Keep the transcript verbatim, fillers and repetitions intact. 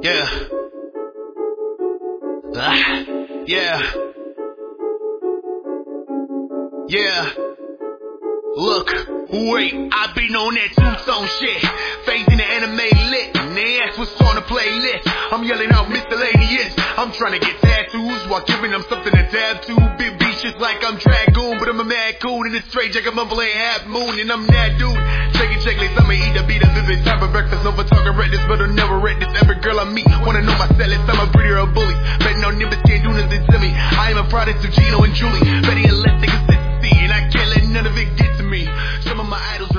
Yeah. Ah, yeah. Yeah. Look, wait, I been on that two-tone shit. Phasing the anime lit, and they ask what's on the playlist. I'm yelling out miscellaneous. I'm trying to get tattoos while giving them something to dab to. Big beats just like I'm Dragoon, but I'm a mad coon in this straight jacket, mumble ain't half moon, and I'm that dude. Shake it, shake it, I'ma eat a beat, a vivid time for breakfast. Over talking reckless, but I'll never read this. Every girl I meet wanna know my set list. I'm a pretty or a bully, betting on nimbus can't do nothing to me. I am a product of Gino and Julie, betting a less than consistency, and I can't let none of it get to me. Some of my idols